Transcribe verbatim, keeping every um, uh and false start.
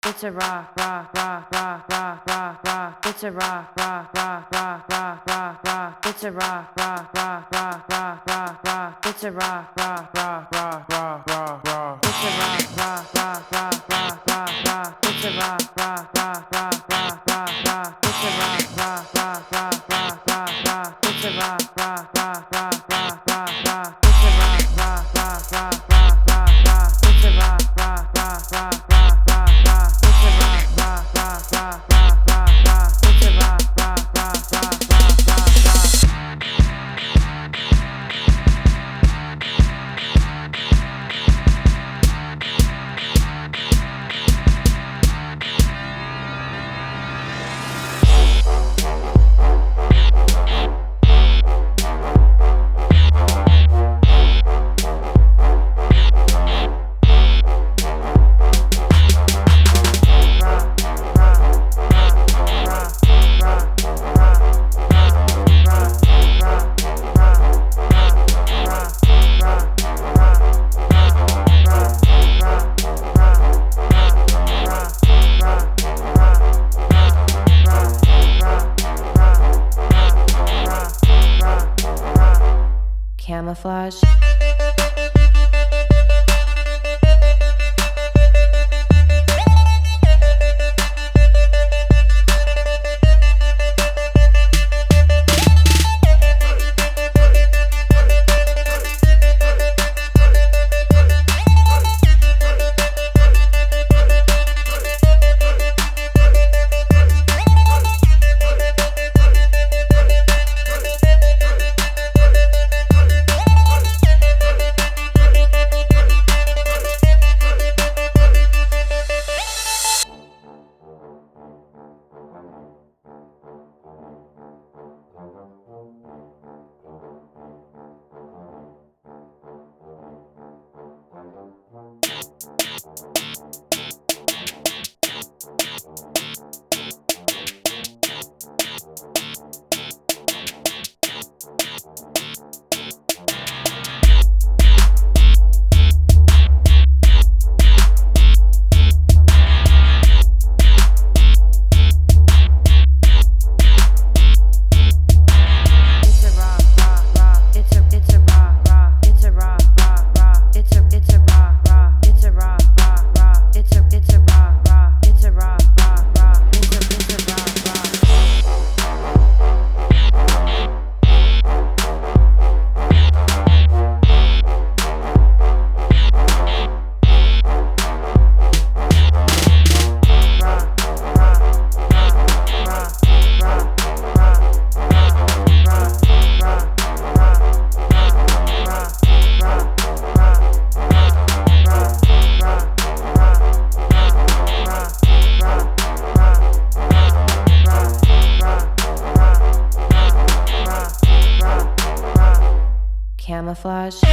It's a rock, rock, rock, rock, rock, rock, rock. It's a rock, rock, rock, rock, rock, rock, rock. It's a rock, rock, rock, rock, rock, rock, rock. It's a rock, rock, rock, rock, rock, rock, rock. It's a rock, rock, rock, rock, rock, rock, rock. It's a rock, rock, rock, rock, rock, rock, rock. It's a rock, rock, rock, rock, rock, rock, rock. It's a rock, rock, rock, rock, rock, rock, rock. It's a rock, rock, rock, rock, rock, rock, rock. It's a rock, rock, rock, rock, rock, rock, rock. It's a rock, rock, rock, rock, rock, rock, rock. It's a rock, rock, rock, rock, rock, rock, rock. Camouflage. Camouflage.